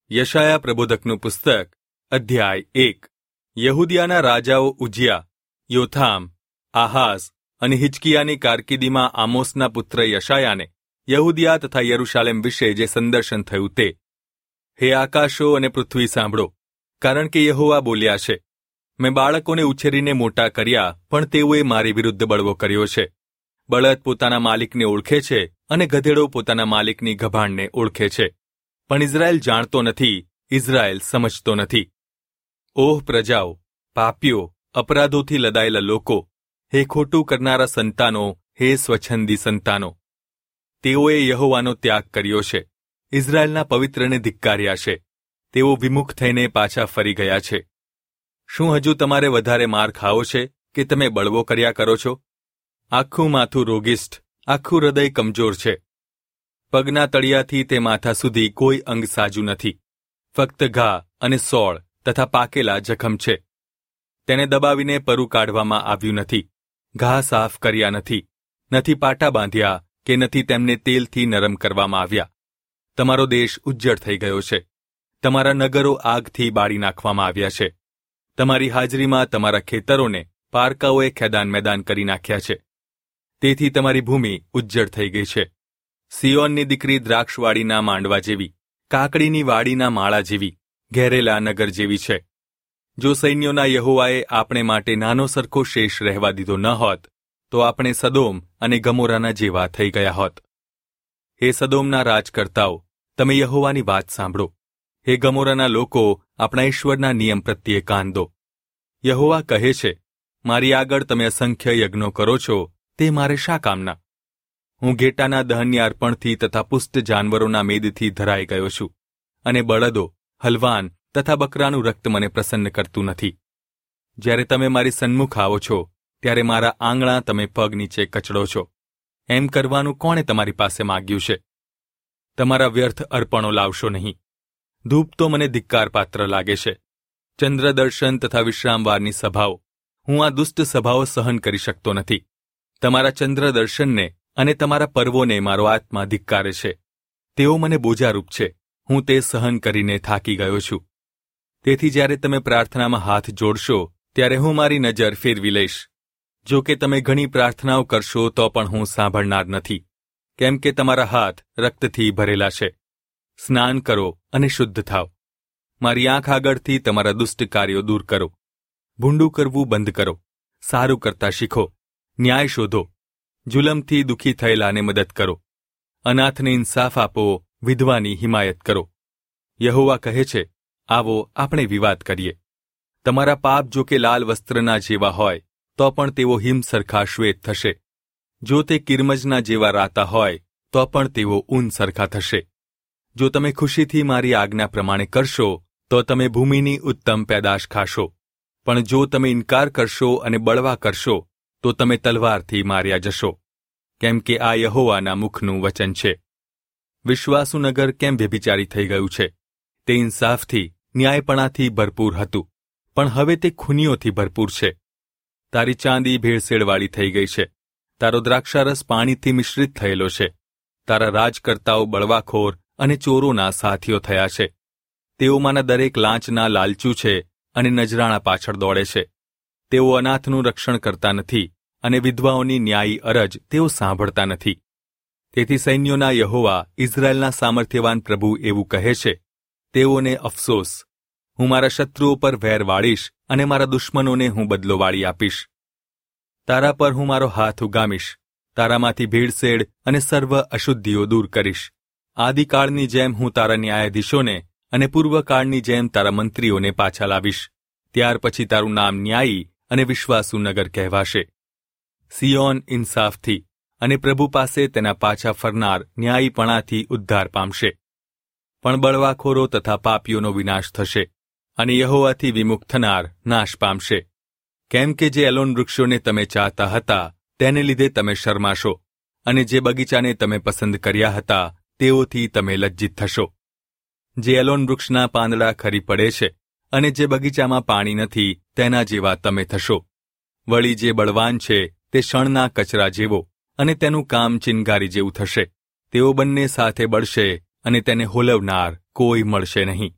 યશાયા પ્રબોધકનું પુસ્તક અધ્યાય 1। યહૂદિયાના રાજાઓ ઉજિયા, યોથામ, આહાઝ અને હિજકિયાની કારકિર્દીમાં આમોસના પુત્ર યશાયાને યહૂદિયા તથા યરૂશાલેમ વિશે જે સંદર્શન થયું તે, હે આકાશો અને પૃથ્વી સાંભળો, કારણ કે યહોવા બોલ્યા છે, મેં બાળકોને ઉછેરીને મોટા કર્યા, પણ તેઓએ મારી વિરુદ્ધ બળવો કર્યો છે. બળદ પોતાના માલિકને ઓળખે છે અને ગધેડો પોતાના માલિકની ગભાણને ઓળખે છે, પણ ઇઝરાયેલ જાણતો નથી, ઇઝરાયેલ સમજતો નથી. ઓહ પ્રજાઓ, પાપીઓ, અપરાધોથી લદાયેલા લોકો, હે ખોટું કરનારા સંતાનો, હે સ્વચ્છંદી સંતાનો, તેઓએ યહોવાનો ત્યાગ કર્યો છે, ઇઝરાયેલના પવિત્રને ધિક્કાર્યા છે, તેઓ વિમુખ થઈને પાછા ફરી ગયા છે. શું હજુ તમારે વધારે માર ખાવો છે કે તમે બળવો કર્યા કરો છો? આખું માથું રોગિષ્ઠ, આખું હૃદય કમજોર છે. પગના તળિયાથી તે માથા સુધી કોઈ અંગ સાજું નથી, ફક્ત ઘા અને સોળ તથા પાકેલા જખમ છે. તેને દબાવીને પરુ કાઢવામાં આવ્યું નથી, ઘા સાફ કર્યા નથી, નથી પાટા બાંધ્યા કે નથી તેમને તેલથી નરમ કરવામાં આવ્યા. તમારો દેશ ઉજ્જડ થઈ ગયો છે, તમારા નગરો આગથી બાળી નાખવામાં આવ્યા છે. તમારી હાજરીમાં તમારા ખેતરોને પારકાઓએ ખેદાન મેદાન કરી નાખ્યા છે. તેથી તમારી ભૂમિ ઉજ્જડ થઈ ગઈ છે. સિયોનની દીકરી દ્રાક્ષવાડીના માંડવા જેવી, કાકડીની વાડીના માળા જેવી, ઘેરેલા નગર જેવી છે. જો સૈન્યોના યહોવાએ આપણે માટે નાનો સરખો શેષ રહેવા દીધો ન હોત, તો આપણે સદોમ અને ગમોરાના જેવા થઈ ગયા હોત. હે સદોમના રાજકર્તાઓ, તમે યહોવાની વાત સાંભળો. હે ગમોરાના લોકો, આપણા ઈશ્વરના નિયમ પ્રત્યે કાન દો. યહોવા કહે છે, મારી આગળ તમે અસંખ્ય યજ્ઞો કરો છો, તે મારે શા કામના? હું ઘેટાના દહનની અર્પણથી તથા પુષ્ટ જાનવરોના મેદથી ધરાઈ ગયો છું, અને બળદો, હલવાન તથા બકરાનું રક્ત મને પ્રસન્ન કરતું નથી. જ્યારે તમે મારી સન્મુખ આવો છો, ત્યારે મારા આંગણા તમે પગ નીચે કચડો છો. એમ કરવાનું કોણે તમારી પાસે માગ્યું છે? તમારા વ્યર્થ અર્પણો લાવશો નહીં. ધૂપ તો મને ધિક્કારપાત્ર લાગે છે. ચંદ્રદર્શન તથા વિશ્રામવારની સભાઓ, હું આ દુષ્ટ સભાઓ સહન કરી શકતો નથી. તમારા ચંદ્રદર્શનને અને તમારા પર્વોને મારો આત્મા ધિક્કારે છે. તેઓ મને બોજારૂપ છે, હું તે સહન કરીને થાકી ગયો છું. તેથી જ્યારે તમે પ્રાર્થનામાં હાથ જોડશો, ત્યારે હું મારી નજર ફેરવી લઈશ. જો કે તમે ઘણી પ્રાર્થનાઓ કરશો તો પણ હું સાંભળનાર નથી, કેમ કે તમારા હાથ રક્તથી ભરેલા છે. સ્નાન કરો અને શુદ્ધ થાવ. મારી આંખ આગળથી તમારા દુષ્ટ કાર્યો દૂર કરો. ભૂંડું કરવું બંધ કરો. સારું કરતા શીખો. ન્યાય શોધો. જુલમથી દુઃખી થયેલાને મદદ કરો. અનાથને ઇન્સાફ આપો. વિધવાની હિમાયત કરો. યહોવા કહે છે, આવો આપણે વિવાદ કરીએ. તમારા પાપ જો કે લાલ વસ્ત્રના જેવા હોય, તો પણ તેઓ હિમ સરખા શ્વેત થશે. જો તે કિરમજના જેવા રાતા હોય, તો પણ તેઓ ઊન સરખા થશે. જો તમે ખુશીથી મારી આજ્ઞા પ્રમાણે કરશો, તો તમે ભૂમિની ઉત્તમ પેદાશ ખાશો. પણ જો તમે ઇનકાર કરશો અને બળવા કરશો, તો તમે તલવારથી માર્યા જશો. કેમ કે આ યહોવાના મુખનું વચન છે. વિશ્વાસુ નગર કેમ વ્યભિચારી થઈ ગયું છે? તે ઇન્સાફથી, ન્યાયપણાથી ભરપૂર હતું, પણ હવે તે ખૂનીઓથી ભરપૂર છે. તારી ચાંદી ભેળસેળવાળી થઈ ગઈ છે. તારો દ્રાક્ષારસ પાણીથી મિશ્રિત થયેલો છે. તારા રાજકર્તાઓ બળવાખોર અને ચોરોના સાથીઓ થયા છે. તેઓમાંના દરેક લાંચના લાલચુ છે અને નજરાણા પાછળ દોડે છે. તેઓ અનાથનું રક્ષણ કરતા નથી અને વિધવાઓની ન્યાયી અરજ તેઓ સાંભળતા નથી. તેથી સૈન્યોના યહોવા, ઇઝરાયેલના સામર્થ્યવાન પ્રભુ એવું કહે છે, તેઓને અફસોસ. હું મારા શત્રુઓ પર વેર વાળીશ અને મારા દુશ્મનોને હું બદલો વાળી આપીશ. તારા પર હું મારો હાથ ઉગામીશ. તારામાંથી ભેળસેળ અને સર્વ અશુદ્ધિઓ દૂર કરીશ. આદિકાળની જેમ હું તારા ન્યાયાધીશોને અને પૂર્વકાળની જેમ તારા મંત્રીઓને પાછા લાવીશ. ત્યાર પછી તારું નામ ન્યાયી અને વિશ્વાસુ નગર કહેવાશે. સિયોન ઇન્સાફથી અને પ્રભુ પાસે તેના પાછા ફરનાર ન્યાયીપણાથી ઉદ્ધાર પામશે. પણ બળવાખોરો તથા પાપીઓનો વિનાશ થશે, અને યહોવાથી વિમુખ થનાર નાશ પામશે. કેમ કે જે એલોન વૃક્ષોને તમે ચાહતા હતા, તેને લીધે તમે શરમાશો, અને જે બગીચાને તમે પસંદ કર્યા હતા, તેઓથી તમે લજ્જિત થશો. જે એલોન વૃક્ષના પાંદડા ખરી પડે છે, અને જે બગીચામાં પાણી નથી, તેના જેવા તમે થશો. વળી જે બળવાન છે, તે શણના કચરા જેવો, અને તેનું કામ ચિનગારી જેવું થશે. તેઓ બંને સાથે બળશે, અને તેને હોલવનાર કોઈ મળશે નહીં.